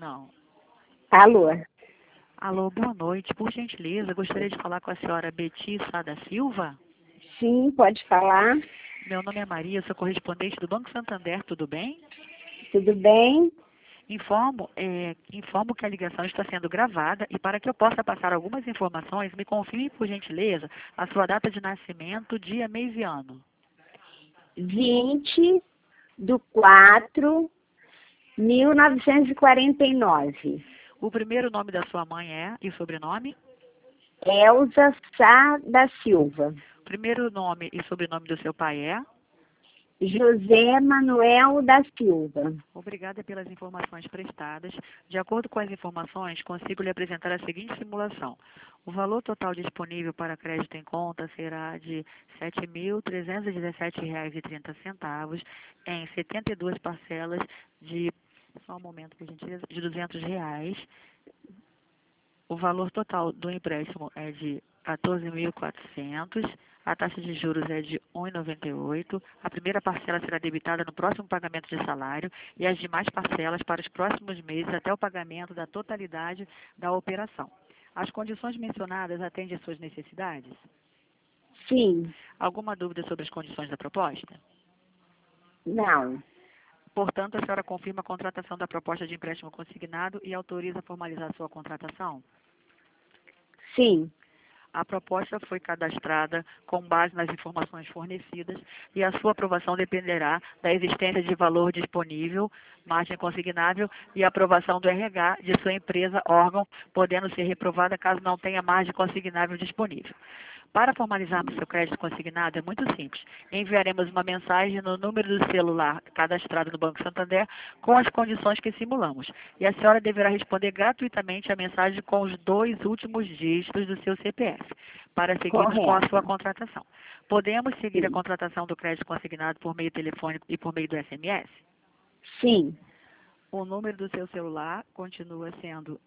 não. Alô? Alô, boa noite. Por gentileza, gostaria de falar com a senhora Beti Sá da Silva. Sim, pode falar. Meu nome é Maria, sou correspondente do Banco Santander, tudo bem? Tudo bem? Informo que a ligação está sendo gravada e para que eu possa passar algumas informações, me confirme, por gentileza, a sua data de nascimento, dia, mês e ano. 20/4/1949. O primeiro nome da sua mãe e o sobrenome? Elza Sá da Silva. O primeiro nome e sobrenome do seu pai é? José Manuel da Silva. Obrigada pelas informações prestadas. De acordo com as informações, consigo lhe apresentar a seguinte simulação. O valor total disponível para crédito em conta será de R$ 7.317,30 em 72 parcelas de, só um momento, por gentileza, de R$ 200. O valor total do empréstimo é de 14.400. A taxa de juros é de 1,98. A primeira parcela será debitada no próximo pagamento de salário e as demais parcelas para os próximos meses até o pagamento da totalidade da operação. As condições mencionadas atendem às suas necessidades? Sim. Alguma dúvida sobre as condições da proposta? Não. Portanto, a senhora confirma a contratação da proposta de empréstimo consignado e autoriza a formalizar sua contratação? Sim. A proposta foi cadastrada com base nas informações fornecidas e a sua aprovação dependerá da existência de valor disponível, margem consignável e aprovação do RH de sua empresa, órgão, podendo ser reprovada caso não tenha margem consignável disponível. Para formalizarmos seu crédito consignado é muito simples. Enviaremos uma mensagem no número do celular cadastrado no Banco Santander com as condições que simulamos. E a senhora deverá responder gratuitamente a mensagem com os 2 últimos dígitos do seu CPF, para seguirmos com a sua Correto. contratação. Podemos seguir a Sim. contratação do crédito consignado por meio telefônico e por meio do SMS? Sim. O número do seu celular continua sendo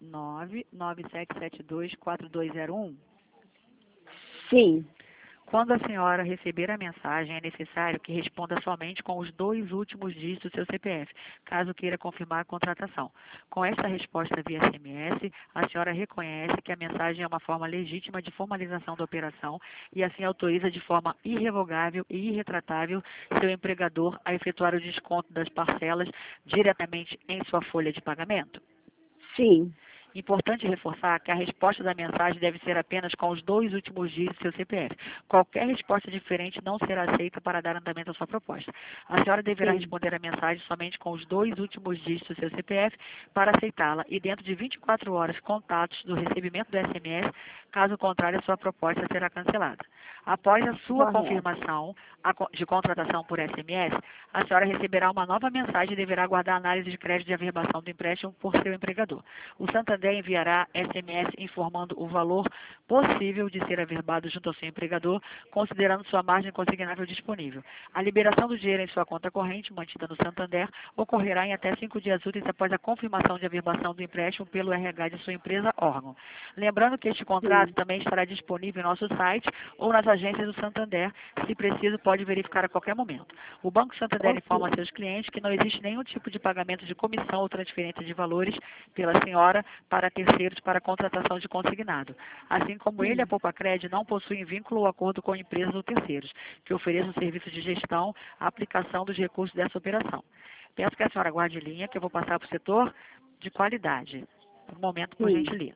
997724201. Sim. Quando a senhora receber a mensagem, é necessário que responda somente com os 2 últimos dígitos do seu CPF, caso queira confirmar a contratação. Com esta resposta via SMS, a senhora reconhece que a mensagem é uma forma legítima de formalização da operação e assim autoriza de forma irrevogável e irretratável seu empregador a efetuar o desconto das parcelas diretamente em sua folha de pagamento. Sim. Importante reforçar que a resposta da mensagem deve ser apenas com os 2 últimos dígitos do seu CPF. Qualquer resposta diferente não será aceita para dar andamento à sua proposta. A senhora deverá Sim. responder a mensagem somente com os 2 últimos dígitos do seu CPF para aceitá-la e dentro de 24 horas contatos do recebimento do SMS, caso contrário, a sua proposta será cancelada. Após a sua Correto. confirmação de contratação por SMS, a senhora receberá uma nova mensagem e deverá aguardar a análise de crédito de averbação do empréstimo por seu empregador. O Santander enviará SMS informando o valor possível de ser averbado junto ao seu empregador, considerando sua margem consignável disponível. A liberação do dinheiro em sua conta corrente, mantida no Santander, ocorrerá em até 5 dias úteis após a confirmação de averbação do empréstimo pelo RH de sua empresa órgão. Lembrando que este contrato Sim. também estará disponível em nosso site ou nas agências do Santander. Se preciso, pode verificar a qualquer momento. O Banco Santander informa a Ok. seus clientes que não existe nenhum tipo de pagamento de comissão ou transferência de valores pela senhora para terceiros para contratação de consignado. Assim como ele, a Sim. Poupa-Cred não possui vínculo ou acordo com empresas ou terceiros, que ofereçam serviços de gestão, aplicação dos recursos dessa operação. Peço que a senhora guarde linha, que eu vou passar para o setor de qualidade. Um momento, por Sim. gentileza.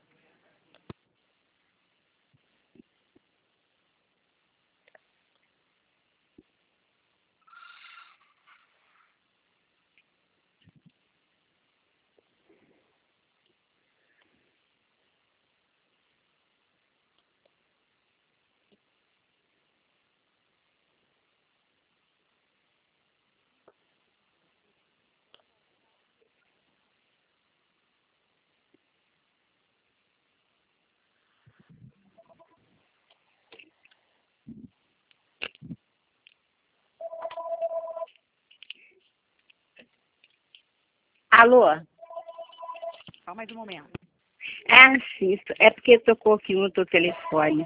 Alô? Só mais um momento. Assisto. É porque tocou aqui no teu telefone.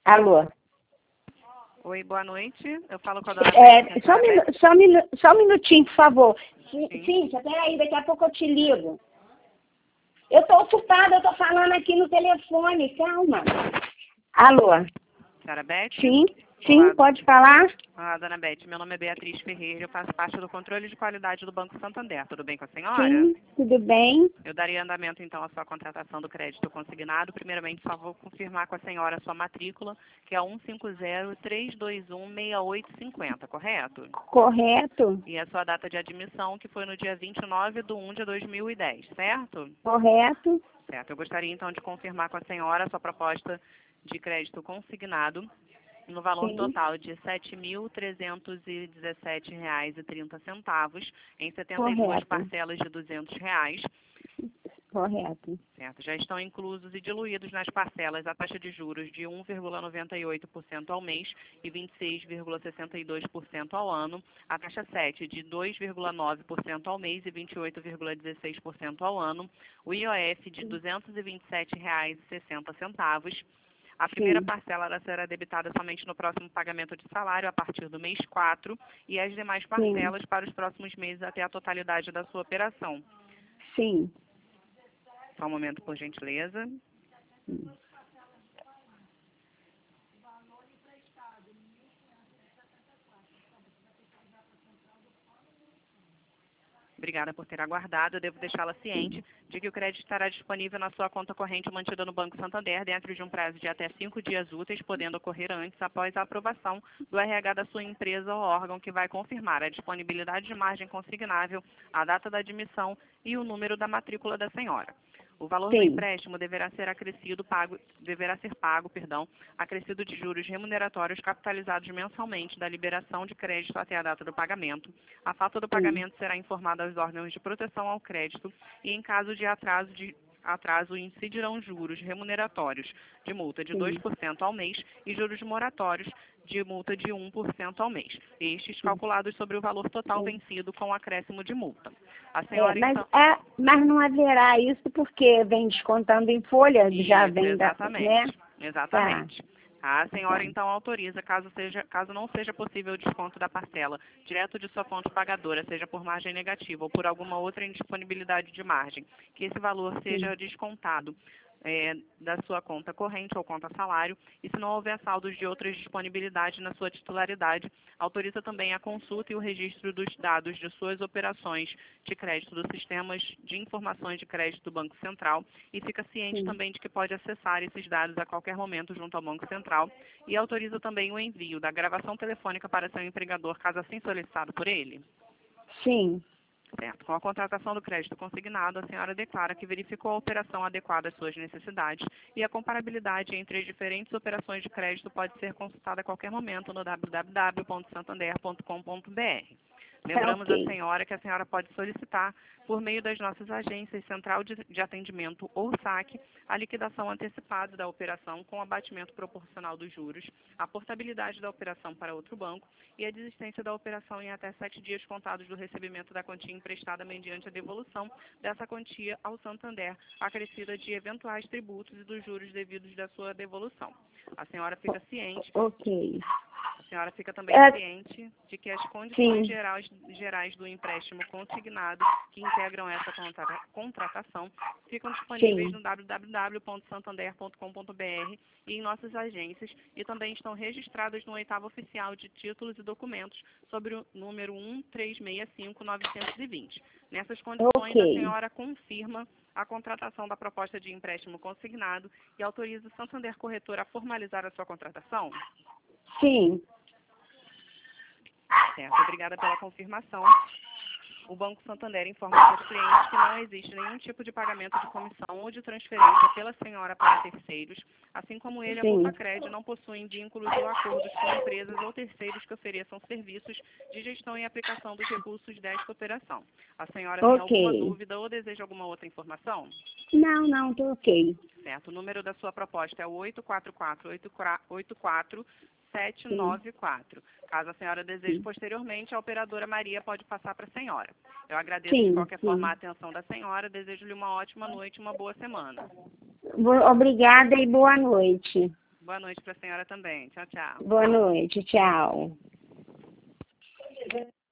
Alô? Oi, boa noite. Eu falo com a dona Beth. Só um minutinho, por favor. Sim. Cíntia, peraí, daqui a pouco eu te ligo. Eu tô ocupada, eu tô falando aqui no telefone, calma. Alô? Senhora Beth? Sim, Olá. pode falar? Olá, dona Beth. Meu nome é Beatriz Ferreira, eu faço parte do controle de qualidade do Banco Santander. Tudo bem com a senhora? Sim, tudo bem. Eu daria andamento, então, à sua contratação do crédito consignado. Primeiramente, só vou confirmar com a senhora a sua matrícula, que é 150-321-6850, correto? Correto, E a sua data de admissão, que foi no dia 29/1/2010, certo? correto. Certo. Eu gostaria, então, de confirmar com a senhora a sua proposta de crédito consignado no valor Sim. total de R$ 7.317,30 em 72 Correto. parcelas de R$ 200. Correto. Certo. Já estão inclusos e diluídos nas parcelas a taxa de juros de 1,98% ao mês e 26,62% ao ano, a taxa 7 de 2,9% ao mês e 28,16% ao ano, o IOF de R$ 227,60. A primeira parcela ela será debitada somente no próximo pagamento de salário a partir do mês 4 e as demais parcelas para os próximos meses até a totalidade da sua operação. Sim. Só um momento, por gentileza. Obrigada por ter aguardado. Eu devo deixá-la ciente de que o crédito estará disponível na sua conta corrente mantida no Banco Santander dentro de um prazo de até 5 dias úteis, podendo ocorrer antes, após a aprovação do RH da sua empresa ou órgão que vai confirmar a disponibilidade de margem consignável, a data da admissão e o número da matrícula da senhora. O valor do empréstimo deverá ser pago, acrescido de juros remuneratórios capitalizados mensalmente da liberação de crédito até a data do pagamento. A falta do pagamento será informada aos órgãos de proteção ao crédito e, em caso de atraso, incidirão juros remuneratórios de multa de 2% ao mês e juros moratórios de multa de 1% ao mês. Estes calculados sobre o valor total vencido com acréscimo de multa. A senhora, mas não haverá isso porque vem descontando em folha, já vem exatamente, exatamente. Tá. A senhora, então, autoriza, caso não seja possível o desconto da parcela direto de sua fonte pagadora, seja por margem negativa ou por alguma outra indisponibilidade de margem, que esse valor seja descontado da sua conta corrente ou conta salário, e se não houver saldos de outras disponibilidades na sua titularidade, autoriza também a consulta e o registro dos dados de suas operações de crédito dos sistemas de informações de crédito do Banco Central e fica ciente também de que pode acessar esses dados a qualquer momento junto ao Banco Central e autoriza também o envio da gravação telefônica para seu empregador, caso assim solicitado por ele. Sim. Certo. Com a contratação do crédito consignado, a senhora declara que verificou a operação adequada às suas necessidades e a comparabilidade entre as diferentes operações de crédito pode ser consultada a qualquer momento no www.santander.com.br. Lembramos a senhora que a senhora pode solicitar, por meio das nossas agências Central de Atendimento ou SAC, a liquidação antecipada da operação com abatimento proporcional dos juros, a portabilidade da operação para outro banco e a desistência da operação em até 7 dias contados do recebimento da quantia emprestada mediante a devolução dessa quantia ao Santander, acrescida de eventuais tributos e dos juros devidos da sua devolução. A senhora fica ciente. A senhora fica também ciente de que as condições gerais do empréstimo consignado que integram essa contratação ficam disponíveis no www.santander.com.br e em nossas agências e também estão registradas no 8º Oficial de Títulos e Documentos sobre o número 1365920. Nessas condições, a senhora confirma a contratação da proposta de empréstimo consignado e autoriza o Santander Corretora a formalizar a sua contratação? Sim. Certo, obrigada pela confirmação. O Banco Santander informa aos seus clientes que não existe nenhum tipo de pagamento de comissão ou de transferência pela senhora para terceiros, assim como ele, a Culpacred, não possuem vínculos ou acordos com empresas ou terceiros que ofereçam serviços de gestão e aplicação dos recursos desta operação. A senhora tem alguma dúvida ou deseja alguma outra informação? Não, tô ok. Certo, o número da sua proposta é o 844-84794. Caso a senhora deseje posteriormente, a operadora Maria pode passar para a senhora. Eu agradeço de qualquer forma a atenção da senhora, desejo-lhe uma ótima noite e uma boa semana. Obrigada e boa noite. Boa noite para a senhora também. Tchau, tchau. Boa noite, tchau.